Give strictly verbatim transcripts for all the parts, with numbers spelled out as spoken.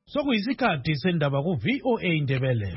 Sokuyisikhathi sendaba ku V O A Indebele.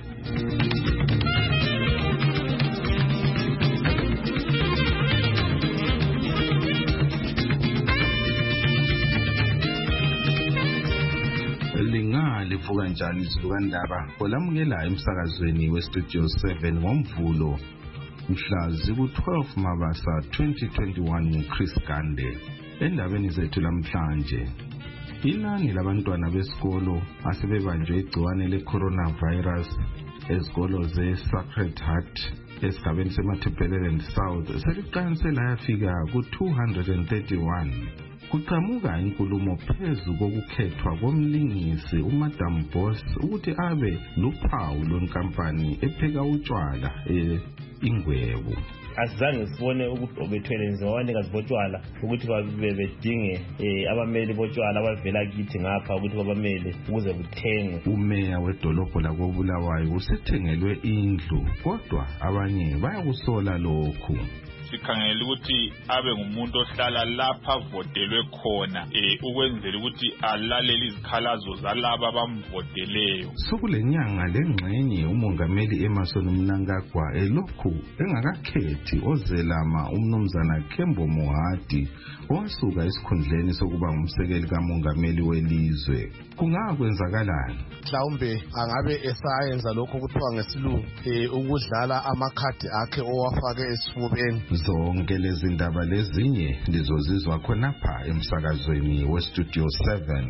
Livuka njani izilukandaba olamukela emsakazweni westudio seven ngomvulo mhla ziku-twelve Mabasa twenty twenty-one nguChris Gande. Endabeni zethu lamhlanje, inani labantwana besikolo asebebanjwe igciwane le-coronavirus ezikolo ze-Sacred Heart esigabeni seMatabeleland South seliqanse layafika ku-two hundred thirty-one. Kuqhamuka inkulumo phezu kokukhethwa komlingisi uMadam Boss ukuthi abe luphawu lwenkampani epheka utshwala e-Ingwebu. Asizange sibone ukuthi obethwele njengabanikazi botshwala ukuthi babe bedinge abameli botshwala abavela kithi ngapha ukuthi babamele ukuze kuthengwe. Umeya wedolobho lakoBulawayo usethengelwe indlu, kodwa abanye bayakusola lokhu. Sikhangela ukuthi abe ngumuntu ohlala lapha votelwe khona eh ukwenzela ukuthi alalele izikhalazo zalabo abamvoteleyo. Sokulenyanga lengxenye umongameli Emerson Mnangagwa elokhu engakakhethi ozelama umnumzana Kembo Mohadi owasuka esikhundleni sokuba ngumsekeli kamongameli welizwe. Kungakwenzakalani? Mhlawumbe angabe esayenza lokho kuthiwa ngesilungu eh ukudlala amakhadi akhe owafake esifubeni. Zonke lezi ndaba lezinye lizozizwa khonapha emsakazweni westudio seven.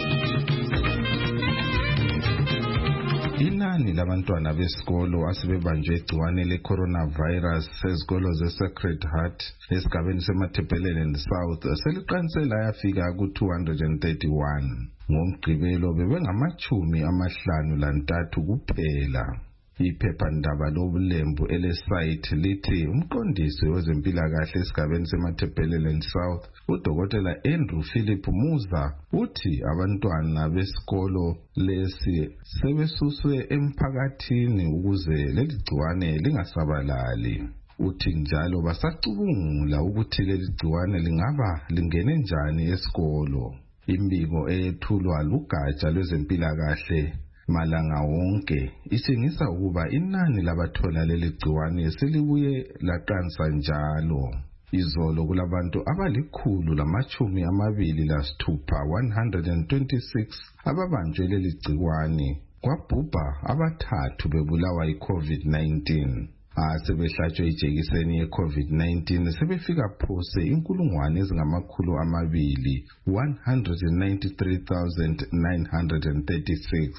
Inani labantwana besikolo asebebanjwe igciwane le-coronavirus ezikolo ze-Sacred Heart esigabeni seMatabeleland South seliqanse layafika ku-two hundred thirty-one. Ngomgqibelo bebengamachumi amahlanu lantathu kuphela. Iphephandaba lobulembu elesite lithi umqondisi wezempilakahle esigabeni seMatabeleland South uDokotela Andrew Philip Muza uthi abantwana besikolo lesi sebesuswe emphakathini ukuze leli gciwane lingasabalali. Uthi njalo basacubungula ukuthi leli gciwane lingaba lingene njani esikolo. Imbiko eyethulwa lugatsha lwezempilakahle malanga wonke isingisa ukuba inani labathola leli gciwane selibuye laqansa njalo. Izolo kulabantu abalikhulu lamachumi amabili lasithupha one hundred twenty-six ababanjwe leli gciwane, kwabhubha abathathu bebulawa yi-COVID nineteen. Asebehlatshwe ijekiseni ye-COVID nineteen sebefika phose inkulungwane ezingamakhulu amabili one hundred ninety-three thousand nine hundred thirty-six.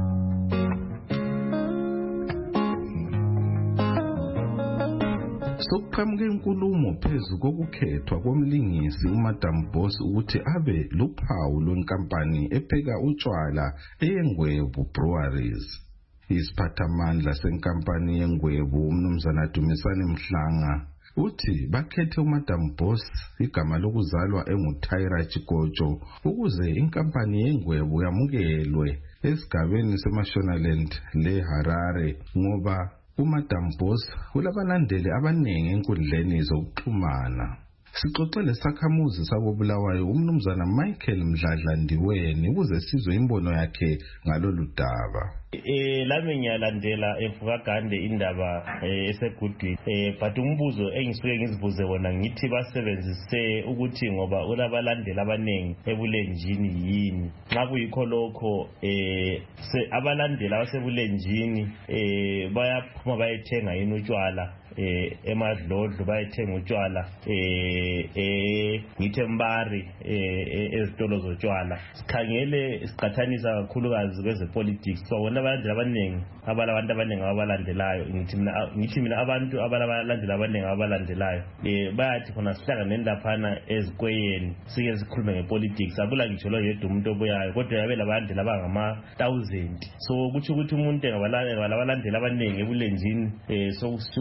Sokuqhamuka inkulumo phezu kokukhethwa komlingisi uMadam Boss ukuthi abe luphawu lwenkampani epheka utshwala eyeNgwebu Breweries. Isiphathamandla senkampani yeNgwebu umnumzana Dumisani Mhlanga uthi bakhethe uMadam Boss igama lokuzalwa enguTyra Chikocho ukuze inkampani yeNgwebu yamukelwe esigabeni seMashonaland leHarare ngoba uMadam Boss ulabalandeli abaningi enkundleni zokuxhumana. Sixoxele sakhamuzi sakoBulawayo umnumzana Michael Mdladla Ndiweni ukuze sizwe imbono yakhe ngalolu daba. Eh lami ngiyalandela evuka Gande indaba esegudwini eh but umbuzo engisuke ngizibuze wona ngithi basebenzise ukuthi ngoba ulabalandela abaningi ebulenjini yini. Nxa kuyikho lokho eh abalandela abasebulenjini eh bayaphuma bayethenga yini utshwala eh emadlodlo bayethenga utshwala eh eh ngithembari eh ezitolo zotshwala. Sikhangele siqathanisa kakhulukazi kwezepolitics so wona abalandeli abaningi abalabantu abaningi abalandelayo ngithi mina ngithi mina abantu abalabalandeli abaningi abalandelayo eh bayathi khona sihlangane laphana ezikweyeni sike sikhulume ngepolitics abula ngitsho lo yedwa umuntu obuyayo kodwa yabe labalandeli abangama thousand so kuthi ukuthi umuntu engabalandeli abaningi ebulenjini eh so kuthi umuntu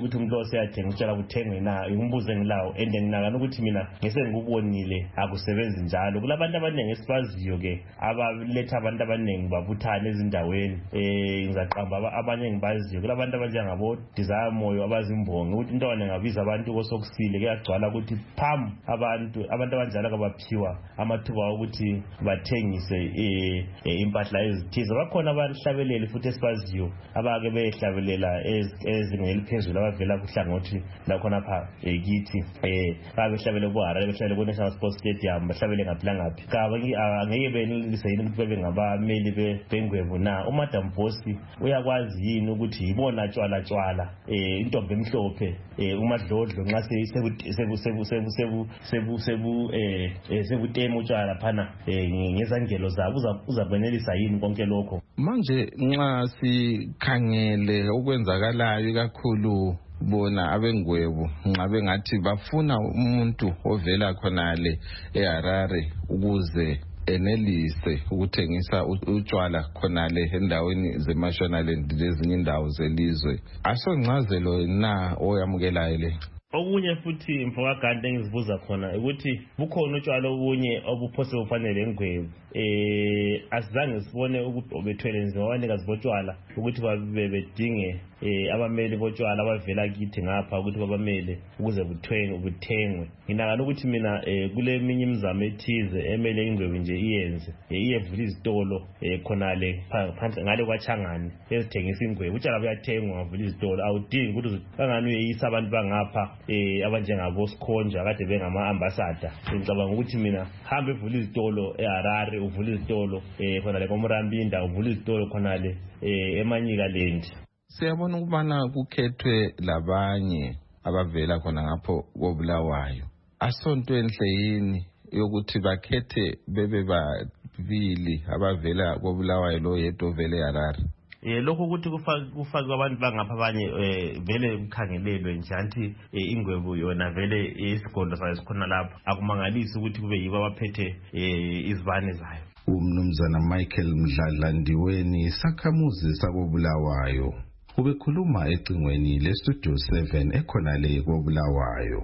siyathenga utshwala buthengwe na ngimbuze engilawo and nginakana ukuthi mina ngese ngikubonile akusebenzi njalo. Kulabantu abaningi esibaziyo ke abaletha abantu abaningi babuthana ezindaweni eh ngizaqamba abanye ngibaziyo. Kulabantu abanjengabo Desire Moyo abazimbongi ukuthi into abangabiza abantu kosokusile kuyagcwala ukuthi pam abantu abantu abanjalo kabaphiwa amathuba ukuthi bathengise eh impahla ezithize. Bakhona abahlabeleli futhi esibaziyo abake behlabelela ezingeli phezulu abavela kuhlangothi lakhona pha ekithi eh babehlabele bohara behlabele ku National Sports Stadium bahlabele ngaphi langaphi kaba angeke benelise yini ukuthi bebe ngabameli bengwebu na. uMadam Bosi uyakwazi yini ukuthi yibona tshwala tshwala eh intombi emhlophe eh umadlodlo nxa sebu sebu sebu sebu sebu sebu eh sebutema utshwala phana eh ngezangelo zabo uzakwenelisa yini konke lokho. Manje nxa sikhangele okwenzakalayo kakhulu bona abengwebu nxa bengathi bafuna umuntu ovela khonale eHarare ukuze enelise ukuthengisa utshwala khonale endaweni zeMashonaland lezinye indawo zelizwe, asongcazelo na oyamukelayo le? Okunye futhi mfowagande engizibuza khona ukuthi bukhona utshwala obunye obuphose bufanele engwebu eh asizange sibone ukuthi obethwele nzima abanikazi botshwala ukuthi babe bedinge eh abameli botshwala abavela kithi ngapha ukuthi babamele ukuze buthengwe buthengwe. Nginakana ukuthi mina eh kule minye imizamo ethize emele ingwebu nje iyenze iyevula izitolo eh khonale phansi ngale kwaChangani ezithengisa ingwebu. Utshwala buyathengwa ngavula izitolo awudingi ukuthi kangani uyisa abantu bangapha eh abanjengabo Sikhonja kade bengama ambassador. Ngicabanga ukuthi mina hambe evula izitolo eHarare uvula izitolo eh khonale koMrambinda uvula izitolo khonale eh eManyika Land. Siyabona ukubana kukhethwe labanye abavela khona ngapho koBulawayo. Asonto enhle yini yokuthi bakhethe bebe babili abavela koBulawayo lo yedwa vele eHarare? Eh lokho ukuthi kufake abantu bangapha abanye eh vele ukhangelelwe nje anti ingwebu yona vele isigondo sayo sikhona lapha akumangalisi ukuthi kube yibo abaphethe eh izibane zayo. Umnumzana Michael Mdladla Ndiweni sakhamuzi sakoBulawayo ubekhuluma ecingweni le Studio seven ekhonale koBulawayo.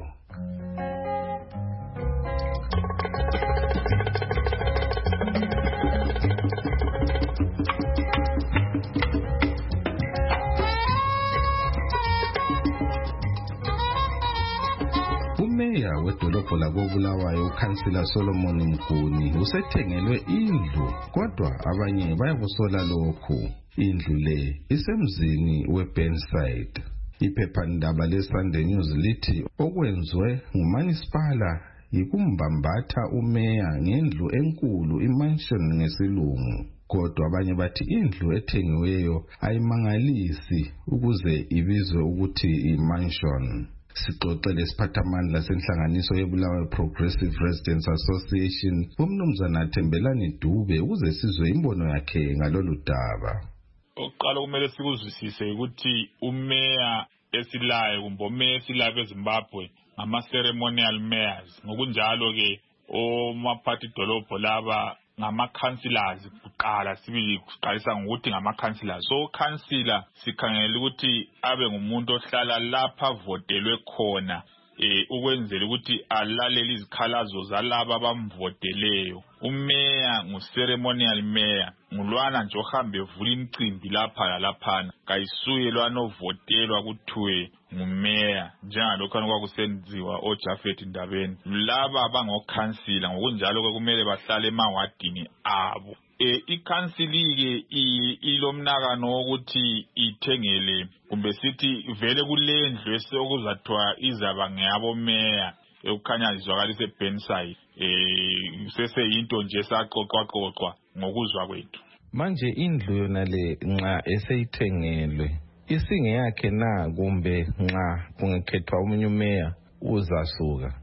Umeya wedolobho lakoBulawayo uKhansila Solomon Mguni usethengelwe indlu kodwa abanye bayakusola lokhu. Indlu le isemzini weBenside. Iphephandaba leSunday News lithi okwenzwe nguManisipala yikumbambatha umeya ngendlu enkulu imansion ngesilungu. Kodwa abanye bathi indlu ethengiweyo ayimangalisi ukuze ibizwe ukuthi imansion. Sixoxele isiphathamandla senhlanganiso yeBulawayo Progressive Residents Association umnumzana Thembelani Dube ukuze sizwe imbono yakhe ngalolu daba. Oqala kumele sikuzwisise ukuthi umeya esilayo kumbe umeya esilayo eZimbabwe ngama ceremonial mayors. Ngokunjalo ke omaphathi dolobho laba ngama councillors kuqala sibili kuqalisa ngokuthi ngama councillors. So councillor sikhangela ukuthi abe ngumuntu ohlala lapha votelwe khona eh ukwenzela ukuthi alalele izikhalazo zalabo abamvoteleyo. Umeya nguceremonial mayor ngulwana nje ohambe evula imicimbi lapha lalaphana kayisuye lwana ovotelwa kuthiwe ngumeya njengalokho kwakusenziwa oJafet Ndabeni. Laba abangokhansila ngokunjalo ke kumele bahlale emawadini abo. Eh ikhansili ke ilomnakano wokuthi ithengele kumbe sithi vele kulendlu esokuzathiwa izaba ngeyabo meya ekukhanya izwakalise Benside eh sese into nje saqoqwa qoqwa ngokuzwa kwethu. Manje indlu yona le nxa eseyithengelwe isingeyakhe na kumbe nxa kungekhethwa umunye umeya uzasuka?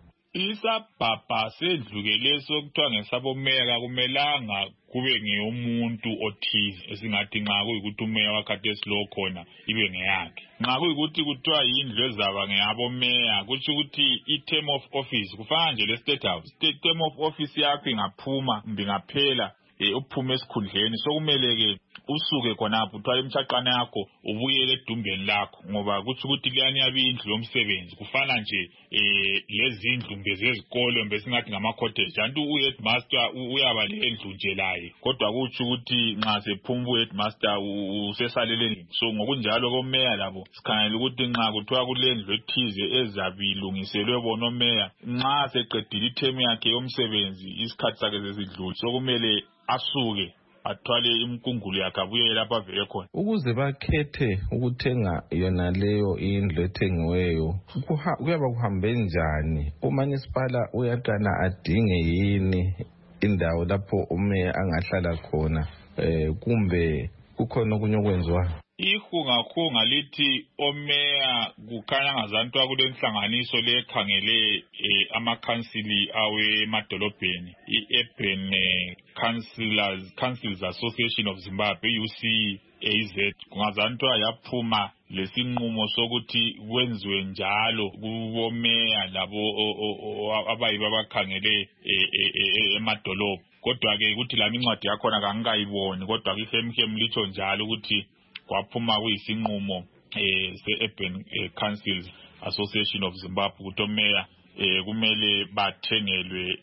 Isabhabha sedlukele sokuthiwa ngesabo meya kumelanga kube ngeyomuntu othize esingathi nxa kuyikuthi umeya wakhathesi lo khona ibe ngeyakhe. Nxa kuyikuthi kuthiwa yindlu ezaba ngeyabo meya kuthi ukuthi i-term of office kufana nje le state house. Term of office yakho ingaphuma kumbe ngaphela uphume esikhundleni sokumele ke usuke khonapho uthwala imshaqana yakho ubuyele edumbeni lakho ngoba kuthi ukuthi liyani yabi indlu yomsebenzi kufana nje eh lezindlu mbezezikole mbesingathi ngama cottage kanti u headmaster uyaba lendlu nje laye kodwa kuthi ukuthi nxa sephumbu headmaster usesalele so ngokunjalo komeya labo sikhangela ukuthi nxa kuthiwa kulendlu ethize ezabilungiselwe bona meya nxa seqedile ithemu yakhe yomsebenzi isikhathi sakhe sesidlule sokumele asuke athwale imkungulo yakhe abuye lapha avele khona ukuze bakhethe ukuthenga yona leyo indlu ethengiweyo kuyaba kuhambe njani umanisipala uyaqala adinge yini indawo lapho umeya angahlala khona eh kumbe kukhona okunye okwenziwa ihungahunga lithi omeya kukhanya ngazantu akulenhlanganiso lekhangele amakhansili awe emadolobheni i-Urban Councillors Councils Association of Zimbabwe U C A Z kungazantu yaphuma lesinqumo sokuthi kwenziwe njalo kubomeya labo abayiba abakhangele emadolobha kodwa ke ukuthi la incwadi yakhona kangikayiboni kodwa ke ihemhem litho njalo ukuthi kwaphuma kuyisinqumo eh se-Urban Councils Association of Zimbabwe ukuthi omeya eh kumele bathengelwe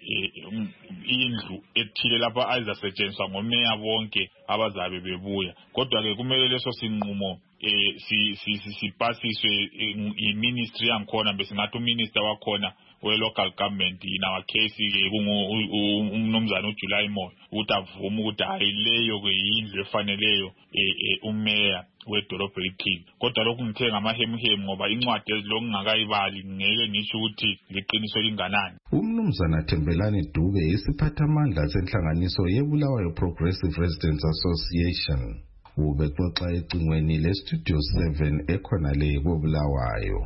indlu ethile lapha ayizasetshenziswa ngomeya bonke abazabe bebuya kodwa ke kumele leso sinqumo eh si sipasiswe i-ministry yankhona besingathi uminister wakhona we-local government in our case ke umnumzana uJuly Moyo ukuthi avume ukuthi hayi leyo ke yindlu efaneleyo umeya wedolobha elithile kodwa lokhu ngithe ngamahemhem ngoba incwadi ezilonke ngakayibali ngeke ngisho ukuthi liqiniso linganani. Umnumzana Thembelani Dube isiphathamandla senhlanganiso yeBulawayo Progressive Residents Association ubexoxa ecingweni le-Studio seven ekhona le koBulawayo.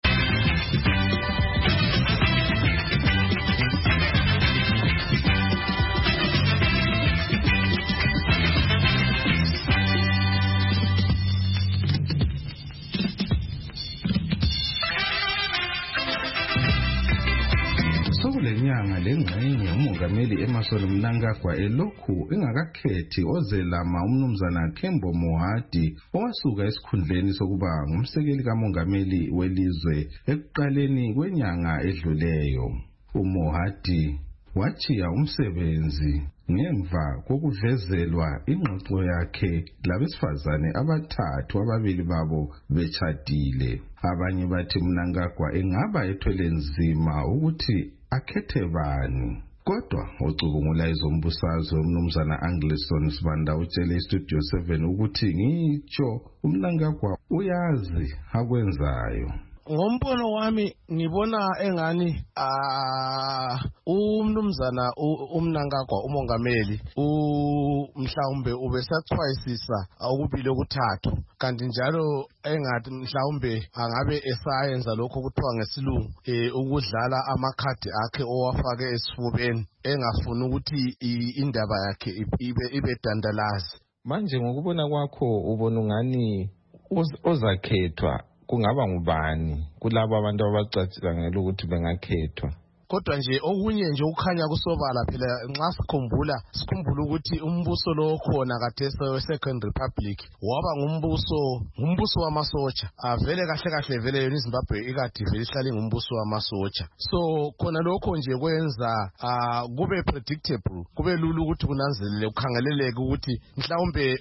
Lenyanga lengxenye umongameli Emmerson Mnangagwa elokhu engakakhethi ozelama umnumzana Kembo Mohadi owasuka esikhundleni sokuba ngumsekeli kamongameli welizwe ekuqaleni kwenyanga edluleyo. uMohadi wachiya umsebenzi ngemva kokuvezelwa ingxoxo yakhe labesifazane abathathu ababili babo betshadile. Abanye bathi Mnangagwa engaba ethwele nzima ukuthi akhethe bani kodwa ucubungula izombusazwe umnumzana Anglison Sibanda utshele iStudio seven ukuthi ngitsho uMnangagwa uyazi akwenzayo. Ngombono wami ngibona engani ah umnumzana uMnangagwa umongameli umhlawumbe ubesathwayisisa ukubili okuthathu kanti njalo engathi mhlawumbe angabe esayenza lokho kuthiwa ngesilungu eh ukudlala amakhadi akhe owafake esifubeni engafuni ukuthi indaba yakhe ibe ibe dandalazi. Manje ngokubona kwakho ubona ungani ozakhethwa kungaba ngubani kulabo abantu abacacisa ngelo ukuthi bengakhethwa? Kodwa nje okunye nje ukukhanya kusobala phela nxa sikhumbula sikhumbula ukuthi umbuso lo khona kathese we Second Republic waba ngumbuso ngumbuso wamasotsha avele kahle kahle vele yona iZimbabwe ikade vele ihlale ngumbuso wamasotsha. So khona lokho nje kwenza kube predictable kube lulu ukuthi kunanzelele ukhangeleleke ukuthi mhlawumbe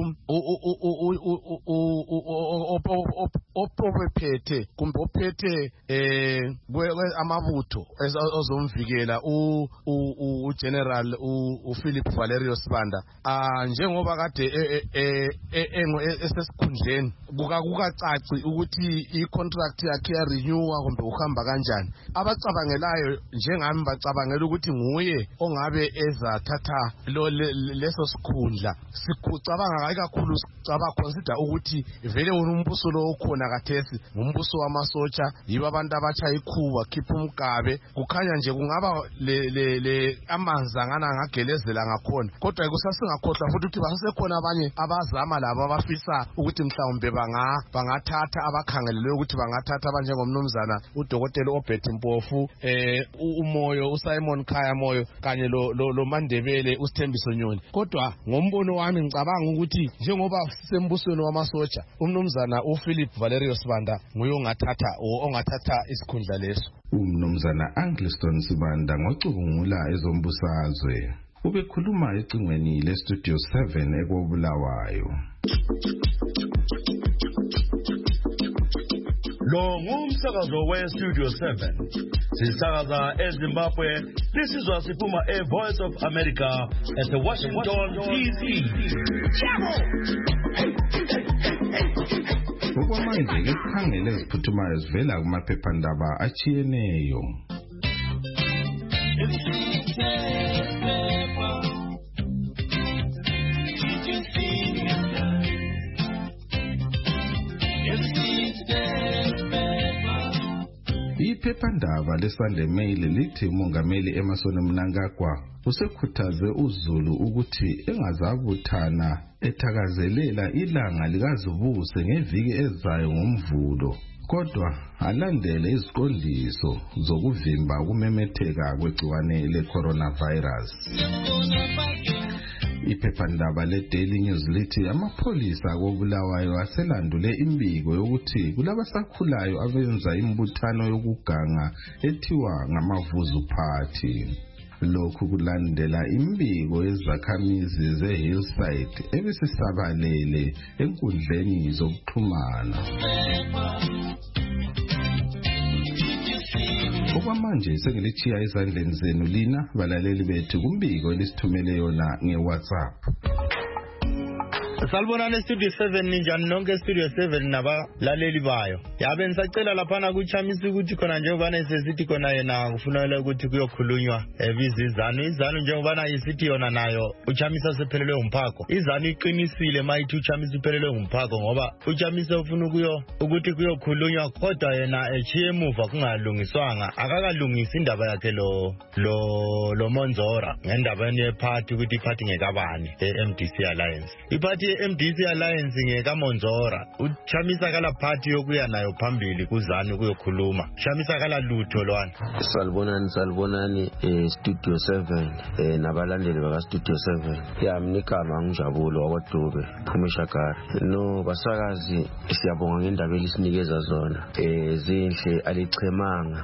opophethe kumbe ophethe eh amabutho ozomvikela u u General u Philip Valerio Sibanda ah njengoba kade esesikhundleni kukacaci ukuthi icontract yakhe ya renewa kumbe uhamba kanjani. Abacabangelayo njengami bacabangela ukuthi nguye ongabe ezathatha leso sikhundla. Sikucabanga kakhulu sicaba consider ukuthi vele umbuso lo ukhona kathesi ngumbuso wamasotsha yiba abantu abacha ikhuba khipha umgabe kukhanya nje kungaba le le le amanzi angana ngagelezela ngakhona kodwa kusasingakhohlwa futhi ukuthi basekhona abanye abazama labo abafisa ukuthi mhlawumbe banga bangathatha abakhangelele ukuthi bangathatha abanjengomnumzana udokotela Obert Mpofu eh umoyo uSimon Khaya Moyo kanye lo lo Mandebele uSithembiso Nyoni kodwa ngombono wami ngicabanga ukuthi njengoba sisembusweni wamasotsha umnumzana uPhilip Valerio Sibanda nguye ongathatha ongathatha isikhundla leso. Umnumzana Angliston Sibanda ngocubungula ezombusazwe ubekhuluma ecingweni le Studio seven ekobulawayo. Lo ngumsakazo we Studio seven. Sisakaza eZimbabwe. This is Wasipuma, a Voice of America at the Washington D C. Okwamanje ikhangele eziphuthumayo zivela kumaphephandaba achiyeneyo. Iphephandaba leSunday Mail lithi umongameli Emmerson Mnangagwa usekhuthaze uZulu ukuthi engazabuthana ethakazelela ilanga likazibuse ngeviki ezayo ngomvulo kodwa alandele iziqondiso zokuvimba ukumemetheka kwegciwane le-coronavirus. Iphephandaba le-Daily News lithi amapholisa kobulawayo aselandule imbiko yokuthi kulabasakhulayo abenza imbuthano yokuganga ethiwa ngamavuzu party. Lokhu kulandela imbiko yezakhamizi ze-Hillside ebesisabalele enkundleni zokuxhumana. Okwamanje sengilichiya ezandleni zenu lina balaleli bethu kumbiko elisithumele yona nge-WhatsApp. Salbonani Studio seven ninjani nonke Studio seven naba laleli bayo. Yabe nisacela laphana kuchamisa ukuthi khona njengoba nesesithi khona yena kufunela ukuthi kuyokhulunywa ebizizano izano njengoba isithi yona nayo uchamisa sephelelwe umphako. Izano iqinisile mayithi uchamisa iphelelwe umphako ngoba uchamisa ufuna kuyo ukuthi kuyokhulunywa kodwa yena echiye emuva kungalungiswanga akakalungisa indaba yakhe lo lo lo Monzora ngendaba yeparty ukuthi iparty ngekabani e-M D C Alliance. Iparty M D C Alliance ngeka Monzora uchamisa kala party yokuya nayo phambili kuzani kuyokhuluma chamisa kala lutho lwana. Salbonani salbonani eh, Studio seven eh, nabalandeli baka Studio seven yamnikama ngijabulo wakwaDube Phumishakara no basakazi siyabonga ngendaba elisinikeza zona eh zinhle alichemanga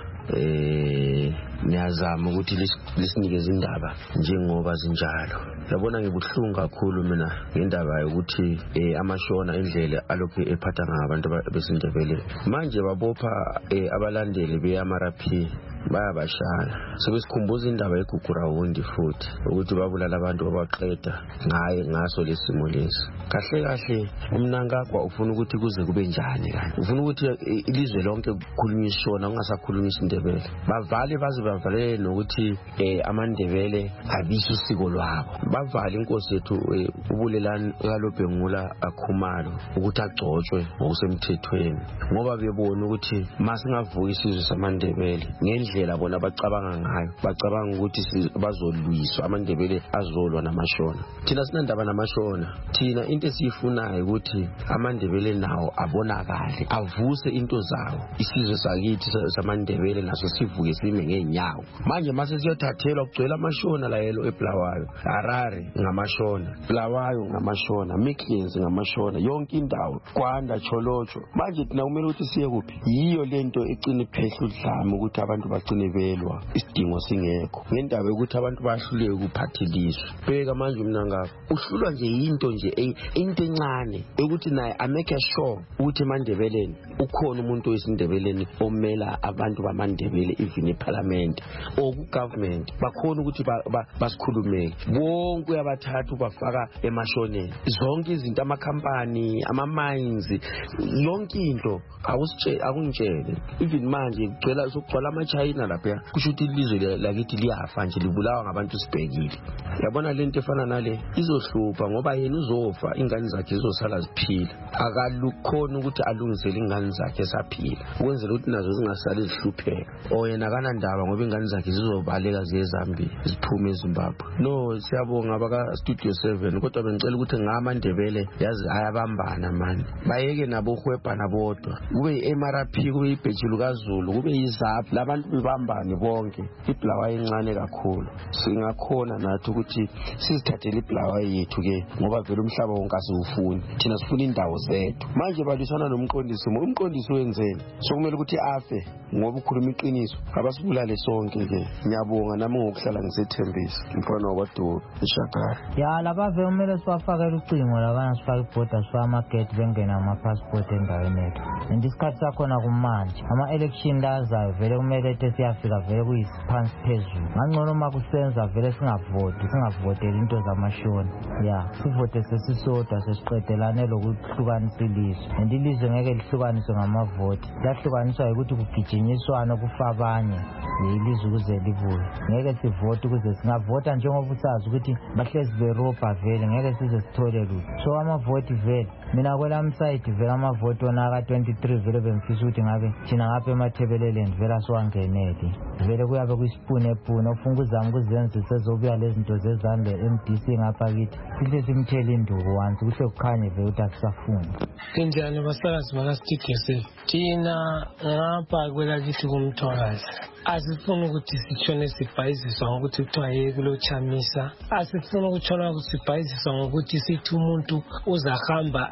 eh niyazama ukuthi lisinikeze indaba njengoba zinjalo. Yabona ngibuhlungu kakhulu mina ngendaba yokuthi eh amashona endlela alokho ephatha ngabantu besindebele manje babopha eh, abalandeli beyamaraphi bayabashaya sebesikhumbuza indaba yeGugurawundi futhi ukuthi babulala abantu abaqeda ngaye ngaso lesimo lesi. Kahle kahle uMnangagwa ufuna ukuthi kuze kube njani kanti ufuna ukuthi ilizwe lonke kukhulunywe ishona kungasakhulunywa isindebele bavale baze bavale nokuthi eh amandebele abisho isiko lwabo bavale inkosi yethu ubulelani kaLobhengula akhumalo ukuthi agcotshwe ngokusemthethweni ngoba bebona ukuthi masingavuka isizwe samandebele ngendlela bona bacabanga ngayo bacabanga ukuthi bazolwiswa amandebele azolwa namashona. Thina sinandaba namashona thina into esiyifunayo ukuthi amandebele nawo abonakale avuse into zawo isizwe sakithi samandebele naso sivuke sime ngenyawo. Manje mase siyothathelwa kugcwele amashona la yelo eBulawayo Harare ngamashona Bulawayo ngamashona Midlands ngamashona yonke indawo Kwanda Cholocho. Manje thina kumele ukuthi siye kuphi yiyo lento ecina iphehla udlame ukuthi abantu bagcine belwa isidingo singekho ngendaba ukuthi abantu bahluleke ukuphathiliswa. Bheka manje Mnangagwa uhlulwa nje into nje into encane ukuthi naye amake sure ukuthi eMandebeleni ukhona umuntu wesindebeleni omela abantu bamandebele even eParliament or kugovernment bakhona ukuthi basikhulumeke bonke uyabathatha ubafaka emashoneni zonke izinto amakhampani ama-mines yonke into awusitshela akungitshele even manje kugcwala sokugcwala amaChina lisayina lapha kusho ukuthi ilizwe lakithi liyafa nje libulawa ngabantu sibhekile. Yabona lento efana nale izohlupha ngoba yena uzofa ingane zakhe zizosala ziphila. Akalukhona ukuthi alungisele ingane zakhe esaphila ukwenzela ukuthi nazo zingasali zihlupheka. Oyena kana ndaba ngoba ingane zakhe zizobaleka ziye eZambia ziphume eZimbabwe. No, siyabonga abaka Studio seven kodwa bengicela ukuthi ngamaNdebele yazi ayabambana manje. Bayeke nabo uhwebhana bodwa. Kube i-M R P kube ibhejulu kaZulu kube izaphu labantu bebambane bonke. Ibhlawa encane kakhulu. Singakhona nathi ukuthi sizithathele ibhlawa yethu ke ngoba vele umhlaba wonke asiwufuni. Thina sifuna indawo zethu. Manje balisana nomqondisi, umqondisi wenzeni? Sokumele ukuthi afe ngoba ukhuluma iqiniso. Abasibulale sonke ke. Ngiyabonga nami ngokuhlala ngisethembisa. Mfana waDobe eShakara. Ya laba vele kumele siwafakele ucingo labana sifake ibhoda sifake amagate bengena ama-passport endaweni yethu. Ndisikhathi sakhona kumanje ama-election lazayo vele kumele ethi siyafika vele kuyisiphansi phezulu. Ngangcono uma kusenza vele singavoti singavoteli into zamashoni. Ya sivote sesisodwa sesiqedelane lokuhlukanisa ilizwe. And ilizwe ngeke lihlukaniswe ngamavoti. Lahlukaniswa ukuthi kugijinyiswana kufa abanye ilizwe ukuze libuye. Ngeke sivote ukuze singavota njengoba usazi ukuthi bahlezi berobha vele ngeke size sithole lutho. So amavoti vele mina kwelami side vele amavoti wona ka twenty-three vele bemfisa ukuthi ngabe thina ngapha emathebeleleni vele siwangenele. Vele kuyabe kuyisipune epune ufunga uzama ukuzenza sezobuya lezi zinto zezandla M D C ngapha kithi. Sihle simthele induku once kuhle kukhanye vele ukuthi akusafuni. Kunjani basakazi baka Studio seven? Thina ngapha kwelakithi kumthwakazi. Asifuna ukuthi sitshone sibhayiziswa ngokuthi kuthiwa yeke lochamisa. Asifuna ukutshona ukuthi sibhayiziswa ngokuthi sithi umuntu uzahamba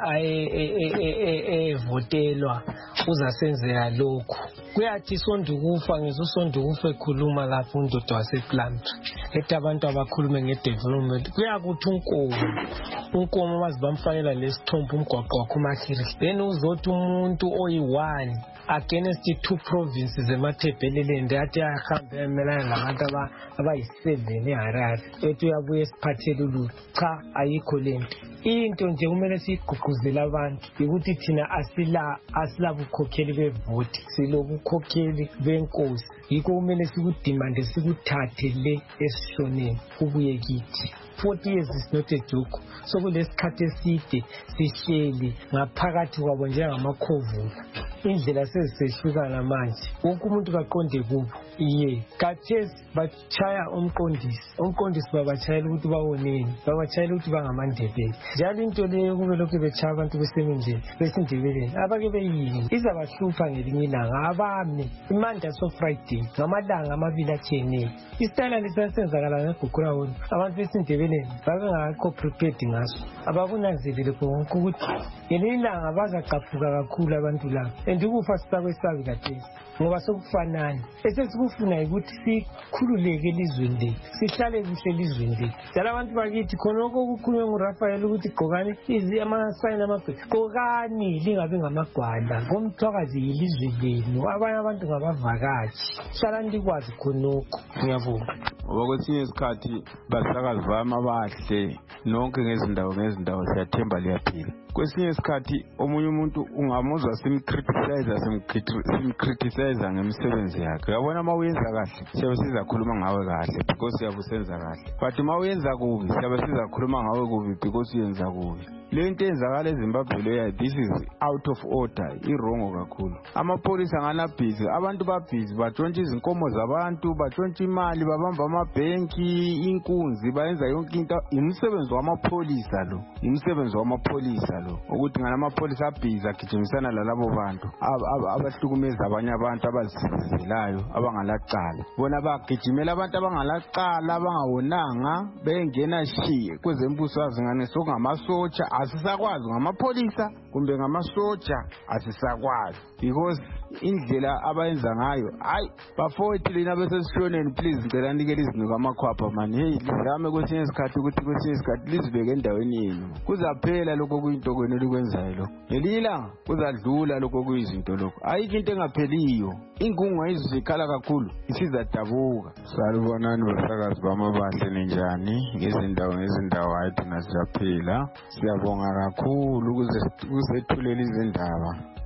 evotelwa uzasenzeka lokhu. Kuyathi sondukufa ngizosondukufa ekhuluma lapho undoda waseplant. Ethi abantu abakhulume ngedevelopment. Kuyakuthi unkomo. Unkomo bazibamfakela lesithombo umgwaqo wakho uMahiri. Then uzothi umuntu oyi-one against two provinces emathebeleleni athi ahambe emelana labantu abayi-seven eHarare. Ethi uyabuye esiphathele ulutho. Cha ayikho lento. Into nje kumele siyigqugquzele abantu ukuthi thina asila asilabukhokheli bevoti silobukhokheli benkosi. Yikho kumele sikudimande sikuthathe le esishoneni kubuye kithi. forty years is not a joke. So kulesikhathi eside sihleli ngaphakathi kwabo njengamakhovula. Indlela sezisehlukana manje. Wonke umuntu kaqonde kubo. Iye, kathesi bachaya umqondisi. Umqondisi babachayela ukuthi bawoneni. Babachayela ukuthi bangamandebele. Njalo into leyo kube lokho bechaya abantu besemindleni besindebeleni. Abake beyini. Izabahlupha ngelinye ilanga abami. Imanda so Friday ngamalanga amabili atshiyeneyo. Isitayela lisensenzakala ngeGugura wona. Abantu besindebeleni babengakho prepared ngaso. Abakunanzelele konke ukuthi ngelinye ilanga bazaqaphuka kakhulu abantu laba. Ndikufa sisakwesabi kathesi ngoba sokufanana esesikufuna ukuthi sikhululeke elizweni le sihlale kuhle elizweni le. Njalo abantu bakithi khonoko ukukhulunywa nguRafael ukuthi gqokani izi amasayini amabheke gqokani lingabi ngamagwala ngomthwakazi yilizwe lenu abanye abantu ngabavakashi hlala ndikwazi khonoko. Ngiyabonga ngoba kwesinye isikhathi basakazi bami abahle nonke ngezindawo ngezindawo siyathemba liyaphila. Kwesinye isikhathi omunye umuntu ungamuzwa simcriticize simcriticize ngemisebenzi yakhe. Uyabona uma uyenza kahle siyabe sizakhuluma ngawe kahle because siyabusenza kahle. But uma uyenza kubi siyabe sizakhuluma ngawe kubi because uyenza kubi. Lento enzakala eZimbabwe leya this is out of order, irongo kakhulu. Amapolisa ngana busy, abantu ba busy batshontsha izinkomo zabantu, batshontsha imali, babamba amabhenki, inkunzi, bayenza yonke into. Imisebenzi wamapolisa lo, imisebenzi wamapolisa lo. Ukuthi ngana amapolisa busy agijimisana lalabo bantu abahlukumeza abanye abantu abazisizelayo abangalacala. Bona bagijimela abantu abangalacala abangawonanga bengena shiye kwezembuso azingane sokungamasotsha asisakwazi ngamapolisa kumbe ngamasotsha asisakwazi because indlela abayenza ngayo hayi bafowethu lina besesishoneni please ngicela nikele izinto amakhwapha mani hey lizame kwesinye isikhathi ukuthi kwesinye isikhathi lizibeke endaweni yenu kuzaphela lokho kuyinto kwenu likwenzayo lo ngelila kuzadlula lokho kuyizinto lokho ayikho into engapheliyo ingungu ayizikhala kakhulu isizadabuka. Salubonani basakazi bamabahle ninjani ngezindawo ngezindawo hayi thina siyaphila siyabonga kakhulu ukuze kuzethulela izindaba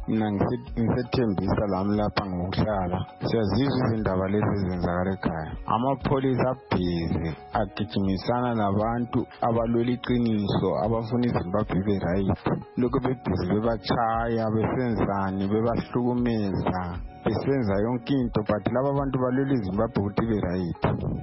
mina ngisethembisa lami lapha ngokuhlala siyazizwa izindaba lezi ezenzakala ekhaya. Amapholisa abhizi agijimisana nabantu abalwela iqiniso abafuna iZimbabwe ibe right. Lokho bebhizi bebachaya besenzani bebahlukumeza besenza yonke into but laba abantu balwela iZimbabwe ukuthi ibe right.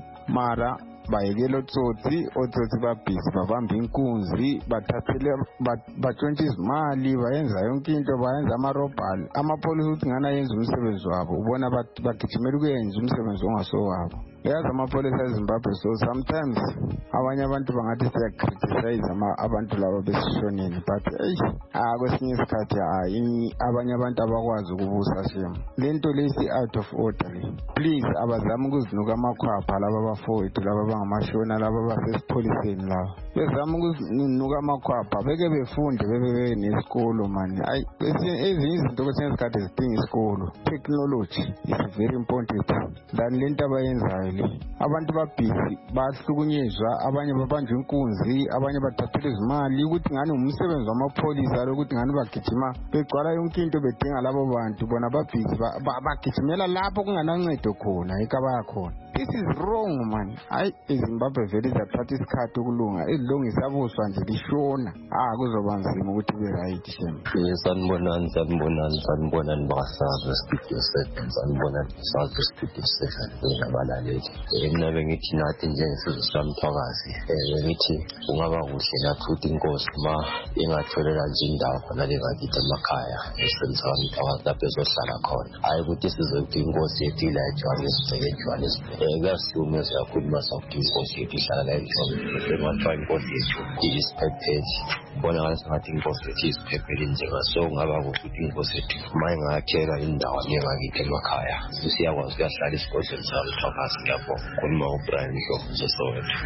Mara bayekela otsotsi otsotsi babhizi babamba inkunzi bathathele batshontsha izimali bayenza yonke into bayenza amarobhali. Amapholisa ukuthi ngana yenza umsebenzi wabo ubona bagijimela ukuyenza umsebenzi ongaso wabo. Yazi amapholisa eZimbabwe so sometimes abanye abantu bangathi siya criticize abantu laba besishoneni but eish ah kwesinye isikhathi hayi abanye abantu abakwazi ukubusa shema. Lento lesi out of order. Please abazama ukuzinuka amakhwapha laba bafowethu laba bangamashona laba basesipholiseni laba. Bezama ukuzinuka amakhwapha beke befunde bebe nesikolo man. Hayi ezinye izinto kwesinye isikhathi zidinga isikolo. Technology is very important than lento abayenzayo. Abantu babhizi bahlukunyezwa abanye babanjwe inkunzi abanye bathathele izimali ukuthi ngani umsebenzi wamapholisa ukuthi ngani bagijima begcwala yonke into bedinga labo bantu bona babhizi bagijimela lapho kunganancedo khona ekaba khona. This is wrong man. Hayi eZimbabwe vele zathatha isikhathi ukulunga ezilungisa abuswa nje lishona ah kuzoba nzima ukuthi be right shame. Sanibonani sanibonani sanibonani basazi studio seven sanibonani sazi studio seven ngabalali. Mina bengithi nathi njengesizwe samthwakazi ngithi kungaba kuhle nathi ukuthi inkosi ma ingatholela nje indawo khona lengakithi emakhaya esenza umthwakazi lapho ezohlala khona. Hayi ukuthi sizokuthi inkosi yethu ila eJohannesburg eJohannesburg kuyasihlukumeza kakhulu masakuthi inkosi yethu ihlala la eJohannesburg semathiwa inkosi yethu iyisiphepheli. Bona ngathi inkosi yethu iyisiphepheli njengaso kungaba kuhle ukuthi inkosi yethu ma ingakhela indawo lengakithi emakhaya siyakwazi ukuyahlala esigodlweni samthwakazi lapho khuluma uBrian Ndlovu Soweto.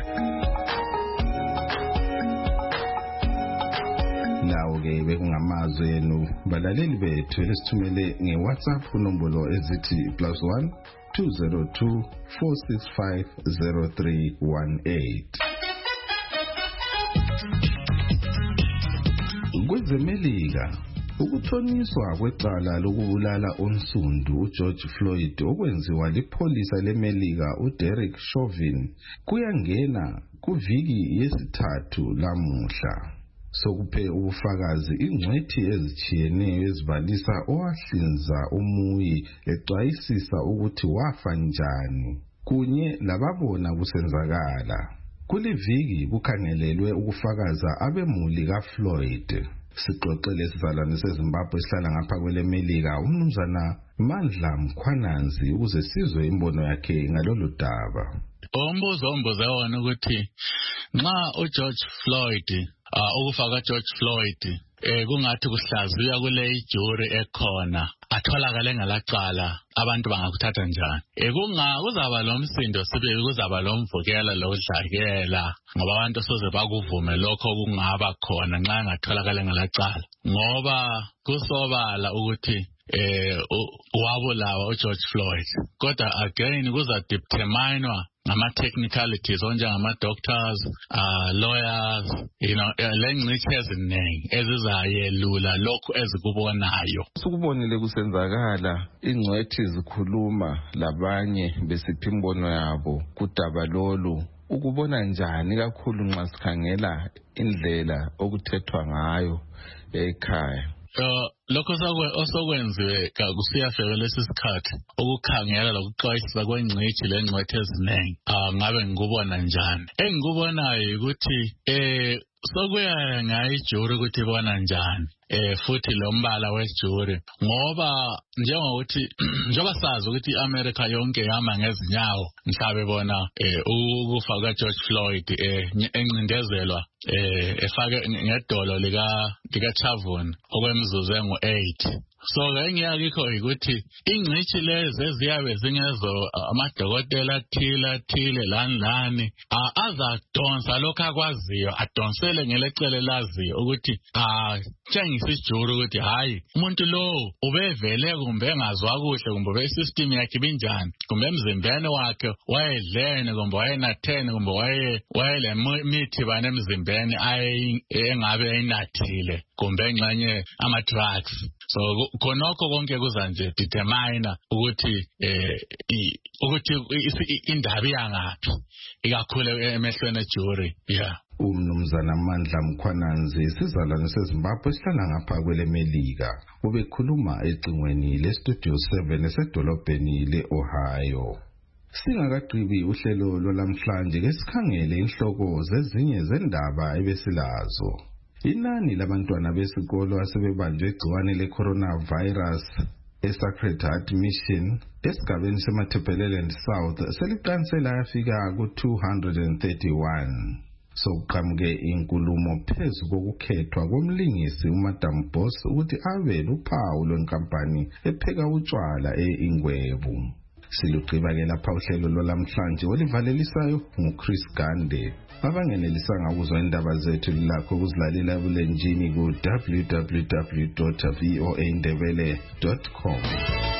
Nawo-ke bekungamazwe enu balaleli bethu lesithumele nge-WhatsApp kunombolo ezithi plus one two zero two four six five zero three one eight. KwezeMelika ukuthoniswa kwecala lokubulala onsundu uGeorge Floyd okwenziwa lipholisa leMelika uDerek Chauvin kuyangena kuviki yesithathu lamuhla. Sokuphe ubufakazi ingcwethi ezichiyeneyo ezibalisa owahlinza umuyi exwayisisa ukuthi wafa njani kunye lababona kusenzakala. Kuliviki kukhangelelwe ukufakaza abemuli kaFloyd. Sixoxele sizalwane seZimbabwe esihlala ngapha kweleMelika umnumzana Mandla Mkhwananzi ukuze sizwe imbono yakhe ngalolu daba. Umbuzo ombuze wona ukuthi nxa uGeorge Floyd uh, ukufaka George Floyd eh kungathi kuhlaziya kule ijuri ekhona atholakale ngalacala abantu bangakuthatha njani eh kunga kuzaba lomsindo sibe kuzaba lomvukela lodlakela ngoba abantu soze bakuvume lokho kungaba khona nxa ngatholakale ngalacala ngoba kusobala ukuthi eh wabulawa uGeorge Floyd kodwa again kuza determinewa ama technicalities onjengama doctors uh lawyers you know lengcithe eziningi ezizayelula lokho ezikubonayo. Sikubonile kusenzakala ingcwethi zikhuluma labanye besipha imbono yabo kudaba lolu ukubona njani kakhulu nxa sikhangela indlela okuthethwa ngayo ekhaya. Uh, lokho osokwenziwe kusiyafika lesi sikhathi ukukhangela lokuxwayisa kwengcitshi lengcwethe eziningi ah ngabe ngikubona njani engikubonayo ukuthi eh sokuya ngayijuri ukuthi ibona njani eh futhi lo mbala wejuri ngoba njengokuthi njengoba sazi ukuthi iAmerica yonke yama ngezinyawo mhlabe bona eh ukufa kaGeorge Floyd eh encindezelwa eh efake ngedolo lika lika Chavon okwemizuzu engu eight. So ngiyakho ukuthi ingcitshi lezi eziyabe zingezo amadokotela athile athile lani lani azadonsa lokho akwaziyo adonsele ngelecele laziyo ukuthi ah tshengisa isijuru ukuthi hayi umuntu lo ubevele kumbe engazwa kuhle kumbe be system yakhe binjani kumbe emzimbeni wakhe wayedlene kumbe wayenathene kumbe waye wayele mithi bane emzimbeni ayi engabe ayinathile kumbe engxenye ama drugs. So khonokho konke kuza nje determine ukuthi eh ukuthi indaba yangaphi ikakhulu emehlweni ejury. Yeah. Umnumzana Mandla Mkhwananzi isizalwane seZimbabwe sihlala ngapha kwele Melika ubekhuluma ecingweni leStudio seven esedolobheni leOhio. Singakagqibi uhlelo lwalamhlanje ke sikhangele inhloko zezinye zendaba ebesilazo. Inani labantwana besikolo asebebanjwe igciwane le-coronavirus eSacred Heart Mission esigabeni seMatabeleland South seliqansela yafika ku-two hundred thirty-one. Sokuqhamuke inkulumo phezu kokukhethwa komlingisi uMadam Boss ukuthi abe luphawu lwenkampani epheka utshwala e-Ingwebu. Silugqiba ke lapha uhlelo lwalamhlanje olivalelisayo nguChris Gande. Abangenelisanga ukuzwa indaba zethu lakho ukuzilalela ebulenjini ku w w w dot v o a ndebele dot com.